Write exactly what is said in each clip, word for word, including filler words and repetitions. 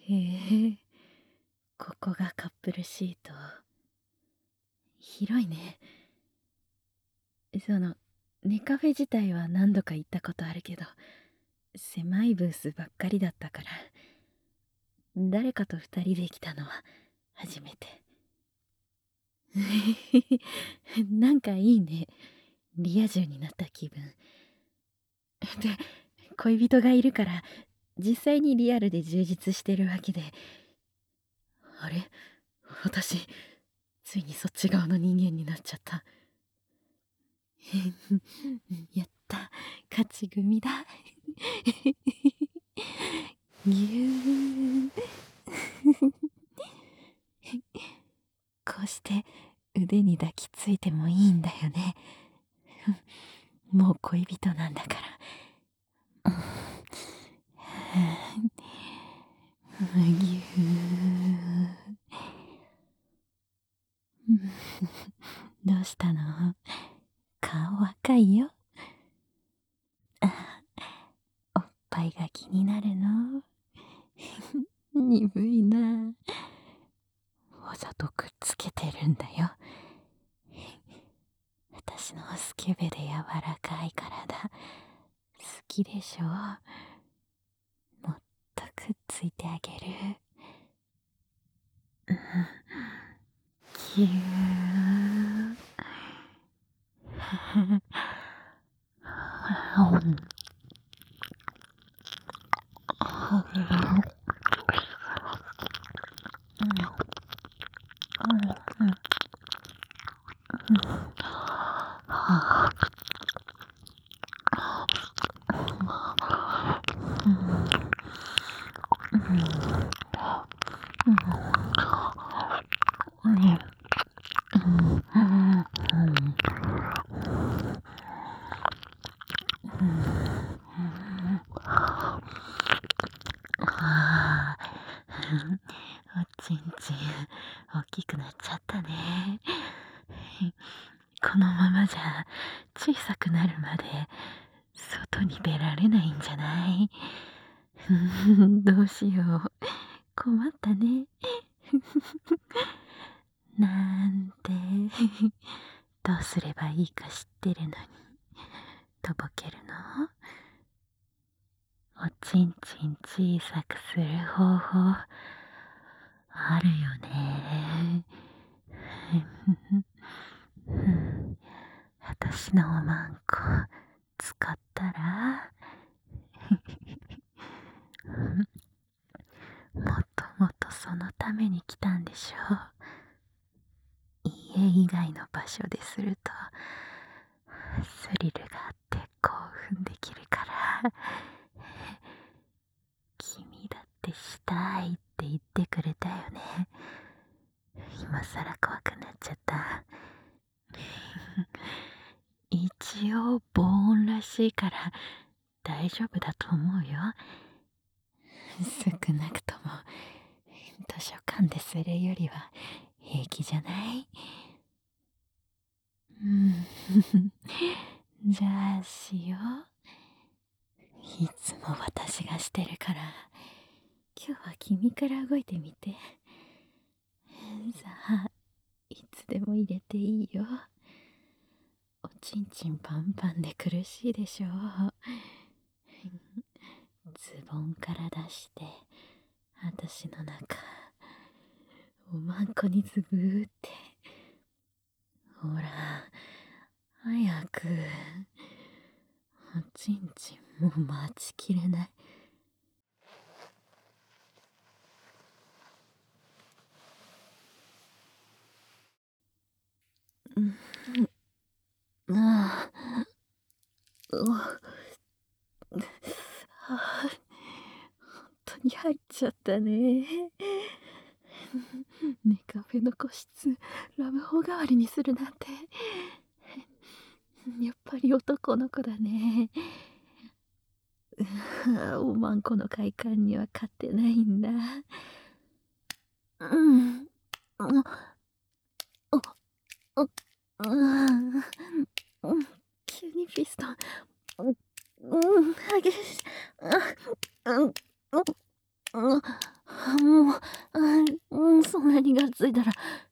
へえ、ここがカップルシート。広いね。その、ネカフェ自体は何度か行ったことあるけど、狭いブースばっかりだったから、誰かと二人で来たのは初めて。なんかいいね。リア充になった気分。で、恋人がいるから、実際にリアルで充実してるわけで。あれ？私、ついにそっち側の人間になっちゃった。やった、勝ち組だ。ぎゅー。こうして腕に抱きついてもいいんだよね。もう恋人なんだから。ぎゅー。どうしたの？顔赤いよ。あ、おっぱいが気になるの？鈍いな。わざとくっつけてるんだよ。私のスケベで柔らかい体好きでしょ？もっとくっついてあげる。ぎゅー。おちんちん大きくなっちゃったね。このままじゃ小さくなるまで外に出られないんじゃない？どうしよう、困ったね。なんてどうすればいいか知ってるのにとぼけるの？おちんちん小さくする方法あるよね。私のおまんこ使ったらもっともっとそのために来たんでしょう。家以外の場所でするとスリルがあって興奮できるから。君だってしたいって言ってくれたよね。今さら怖くなっちゃった。一応防音らしいから大丈夫だと思うよ。少なくとも図書館でするよりは平気じゃない？うん。じゃあしよう。いつも私がしてるから今日は君から動いてみて。さあ、いつでも入れていいよ。おちんちんパンパンで苦しいでしょう。ズボンから出して私の中おまんこにズブーって。ほら早く。おちんちんもう待ちきれない。うん、ああ、うわ、あ、本当に入っちゃったね。ネカフェの個室ラブホ代わりにするなんてやっぱり男の子だね。おまんこの快感には勝てないんだ。うん。お、お、お、うん。急にピストン。うん、激しい。うん、うん、うん。 ついたら、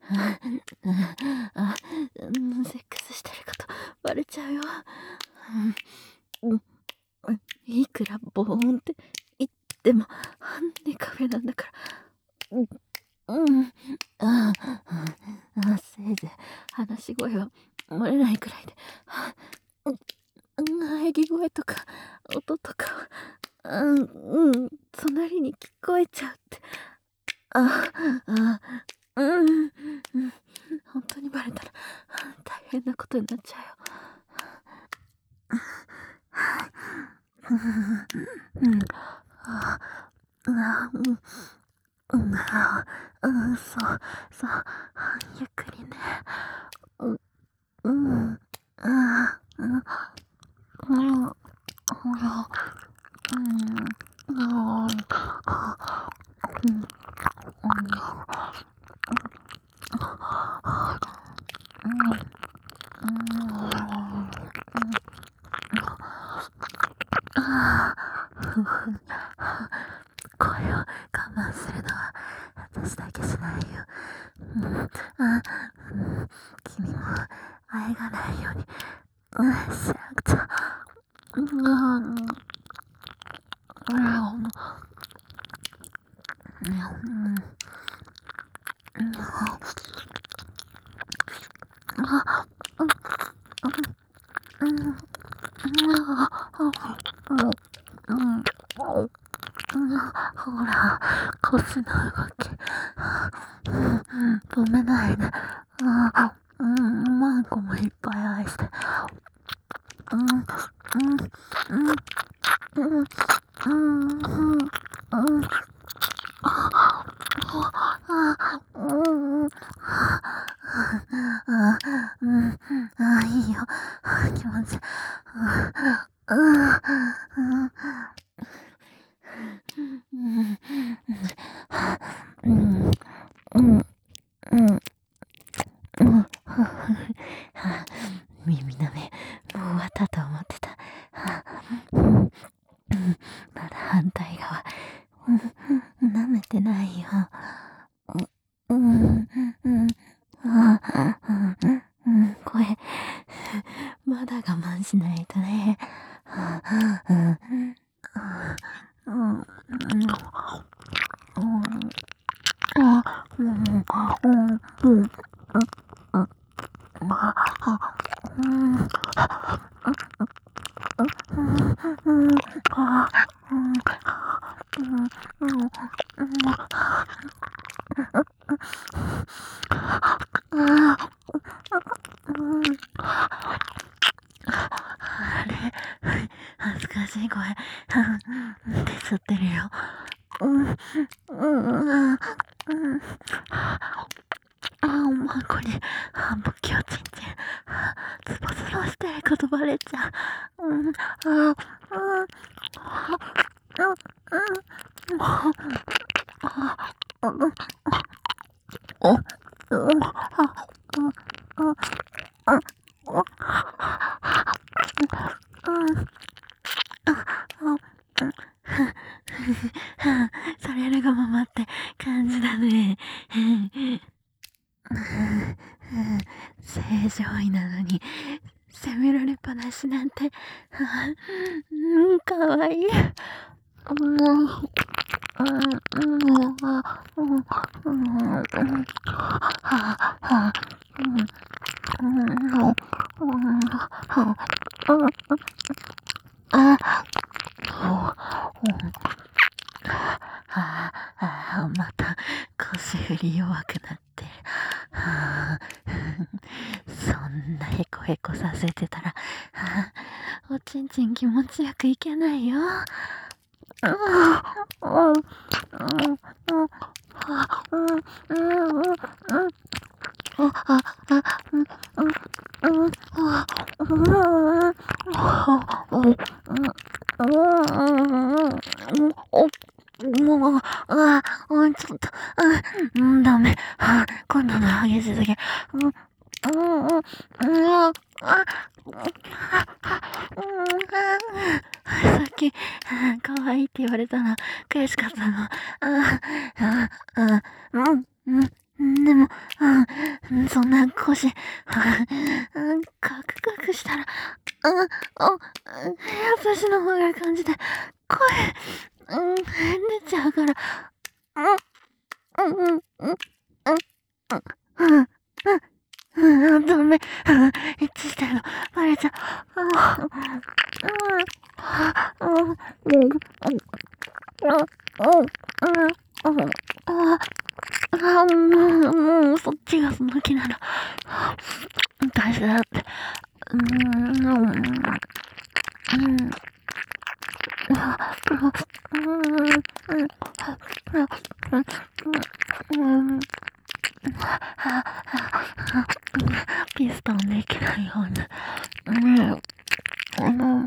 あ、うん、セックスしてることバレちゃうよ。うん、うん、いくらボーンって言っても、ネカフェなんだから。うん、うん、ああ、せいぜい話し声は漏れないくらいで、うん、喘ぎ声とか音とかは、うん、うん、隣に聞こえちゃうって。ああ、うん、うん、本当にバレたら大変なことになっちゃうよ。うん、ああ、うん、うん、あうん、そう、そう、ゆっくりね。うん、うん、あうん、うん、ほら、うん、あうん、うん、声を我慢するのは私だけじゃないよ。うん、あ、うん、君もあえがないように、うん、しなくちゃ。うん、うん、うん、ほら、腰の動き、止めないで。うん、マンコもいっぱい愛して。うん、うん、うん、うん、うん、うん、うん、うん、あ、いいよ。気持ちいい。うん、うん、うん、うん、うん、うん、うん。耳の目、もう終わったと思ってた。うん、うん、まだ反対側、うん、舐めてないよ。うん、うん、うん、あ、うん、うん、声、まだ我慢しないとね。うん、うん、うん、うん、あれ、恥ずかしい声、出ちゃってるよ。うん、うん、うん、うん。あ、おまんこに、あ、仏教ちんちん、ズボズボしてることバレちゃう。うん、あ、うん、うん、うん、うん、うん、お、うん、あ、うん、うん、うん、うん、されるがままって感じだね。正常位なのに責められっぱなしなんて、うん、かわいい。うん、うん、うん、うん、うん、ああ、また腰振り弱くなってる。はあ、そんなへこへこさせてたら、はあ、おちんちん気持ちよくいけないよ。うん、うん、うん、うん、うん、うん、うん、あ、あ、あ、うん、うん、うん、あ、うん、うん、うん、もう、あ、うん、ちょっと、うん、ダメ。今度の激しすぎ。うん、うん、うん、うん、あ、さっき、可愛いって言われたの、悔しかったの。あ、あ、あ、うん、うん。 ん、でも、うん、そんな腰、うん、カクカクしたら、うん、お、私の方が感じて、声、うん、出ちゃうから、うん、うん、うん、うん、うん、うん、うん、ダメ、一致してるの、バレちゃう、うん、うん、うん、うん、うん、うん、うん、ああ、もう、もう、そっちがその気なの。大事だって。うーん、うん、うん、ピストンできないように。うん、うん、うん、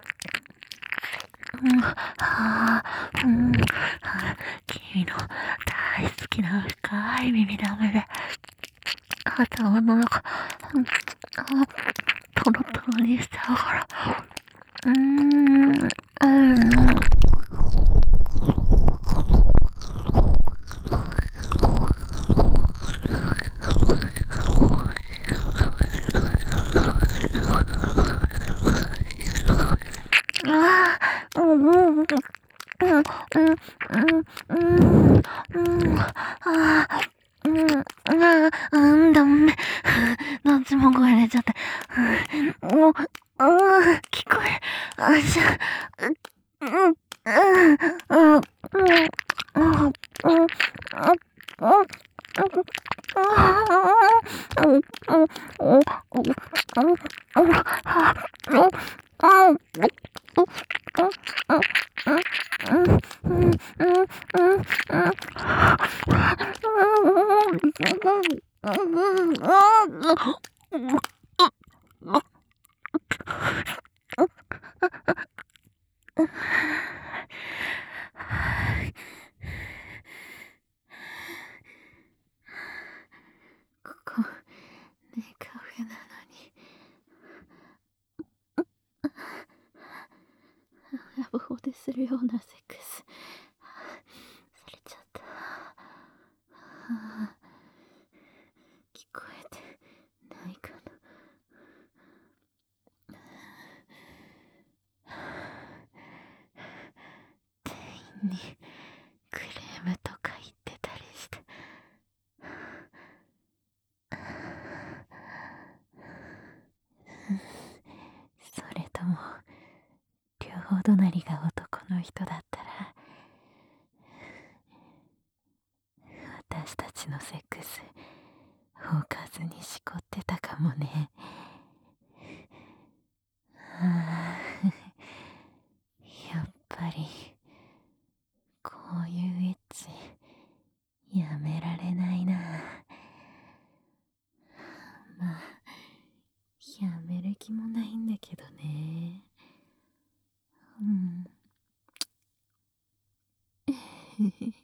うん、はあ、うん、君の大好きな深い耳の上で、頭の中、うん、あ、トロトロにしちゃうから。うーん、うん、ああ、うん、うん、うん、うん、うん、うん、うん、ああ、うん、ああ、うん、ダメ。どっちも声出ちゃって。うん、もう、うん、聞こえ、あ、じゃあ、うん、うん、うん、うん、うん、うん、うん、ここ、ネカフェなのに。ラブホでするようなセックスされちゃった。聞こえてないかな。店員にクレームとか言ってたりして。それとも両隣が男の人だったら、私たちのセックスおかずにしこってたかもね。あーやっぱりこういうエッチやめられないな。まあやめる気もないんだけどね。うん